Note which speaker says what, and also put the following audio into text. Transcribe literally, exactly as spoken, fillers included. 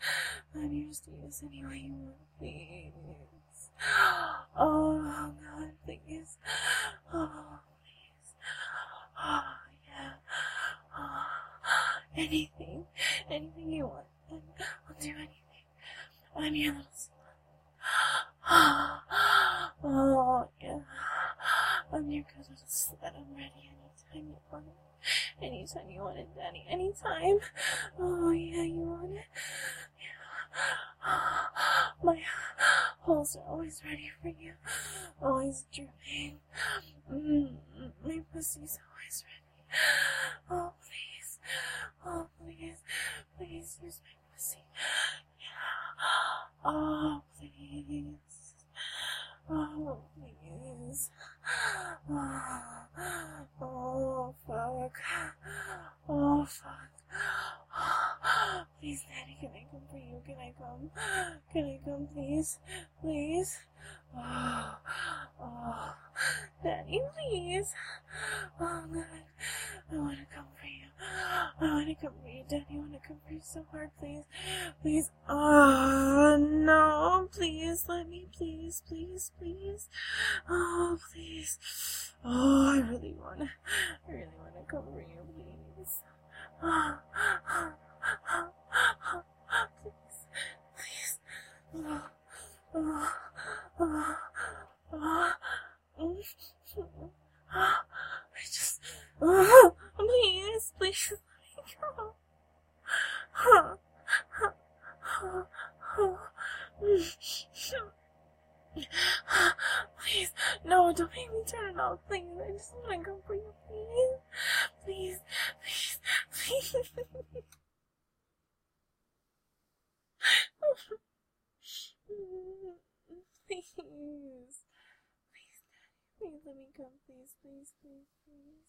Speaker 1: I'm yours to use any way you want, please. Oh, God, please. Oh, please. Oh, yeah. Oh, anything. Anything you want. I'll do anything. I'm your little slut. Oh, yeah. I'm your good little slut. I'm ready anytime you want it. Anytime you want it, Daddy. Anytime. Oh, yeah, you want it? Yeah. My holes are always ready for you. Always dripping. Mm, my pussy's always ready. Oh, please. Oh, please. Please use my pussy. Yeah. Oh, please. Oh, please. Oh, oh, fuck. Oh, fuck. Please, Daddy, can I come for you? Can I come? Can I come, please? Please? Oh, oh, Daddy, please. Oh, God. I want to come for you. I want to come for you, Daddy. I want to come for you so hard, please. Please. Oh, no. Please, let me, please, please, please. Oh, please. Oh, I really want to, I really want to come for you, please. Oh, oh, oh, oh, please, please. Oh, oh, oh, oh. I just, oh, please, please, let me go. Oh, oh, oh, oh. Please, no, don't make me turn it off, please. I just want to go for you, please. Please, please, please. Please. Please, Daddy. Please let me come, please, please, please, please.